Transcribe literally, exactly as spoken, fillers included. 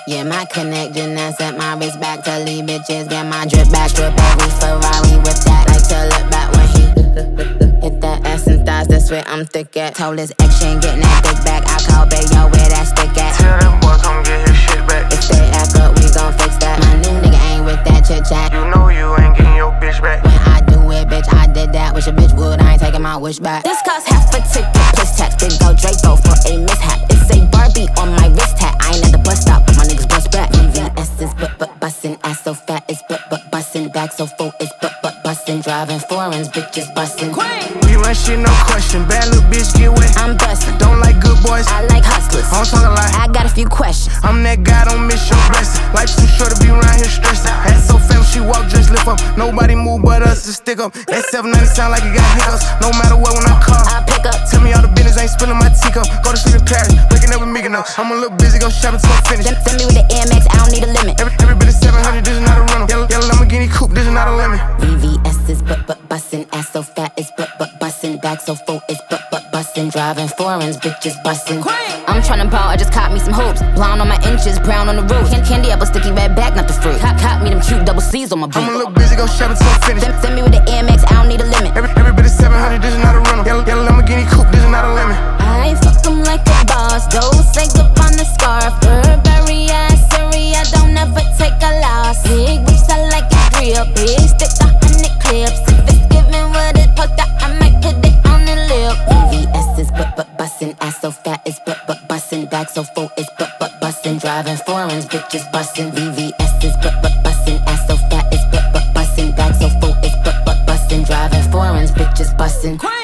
Yeah, my connection and set my wrist back to leave bitches. Get my drip back, drip every Ferrari with that. Like to look back when he hit that ass and thighs. That's where I'm thick at. Told his ex she ain't getting that dick back. I call Bayo where that stick at. Tell that boy come get his shit back. If they act up, we gon' fix that. My new nigga ain't with that chit chat. You know you ain't getting your bitch back. When I do it, bitch, I did that. Wish a bitch would, I ain't taking my wish back. This cost half a ticket, plus tax. Big go Draco for a mishap. It's a Barbie on my wrist hat. I ain't at the bus stop, but my niggas bust back. V V S is but but bustin', ass so fat it's but but bustin', back so full it's but but bustin', driving foreigns, bitches bustin'. We run shit, no question. Bad little bitch get wet. I'm bustin'. Don't like good boys. I like hustlers. I don't talk a lot. I got a few questions. I'm that guy, don't miss your blessing. Life's too short to be around here stressing. Ass so fat, she walk, just lift up. Nobody move but us to stick up. That seven ninety sound like it got hiccups. No matter what, when I call, I pick up. Tell me all the business, ain't spilling my teacup. Go to sleep in Paris, waking up with me enough. I'm a little busy, go shopping till I'm finished. Send, send me with the Air Max, I don't need a limit. Every, every bit of seven hundred, this is not a rental. Yellow, yellow Lamborghini coupe, this is not a lemon. V V S is but but bustin', ass so fat it's but but bustin', back so full it's but but bustin', driving foreigns, bitches bustin'. I'm tryna ball, I just caught me some hoops. Blonde on my inches, brown on the roof. Can- candy apple, sticky red back, not the fruit. Cop, cop me them cute double C's on my boot. I'm a little busy, go shopping till I'm finished. Send, send me with the Air Max, I don't need a limit. Every, every bit of seven hundred, this is not a rental. Yellow, yellow Lamborghini coupe, this is not a lemon. I fuck 'em like a boss, don't say up on the scarf. Burberry, Syria, don't ever take a loss. Big whips, I like it real big, stick a hundred clips. If it's giving what it's poked out, I might put it on the lip. V V S is but but bustin', ass so fat it's but but bustin', back so full it's but but bustin', driving foreigns, bitches bustin'. V V S is but but bustin', ass so fat it's but but bustin', back so full it's but but bustin', driving foreigns, bitches bustin'.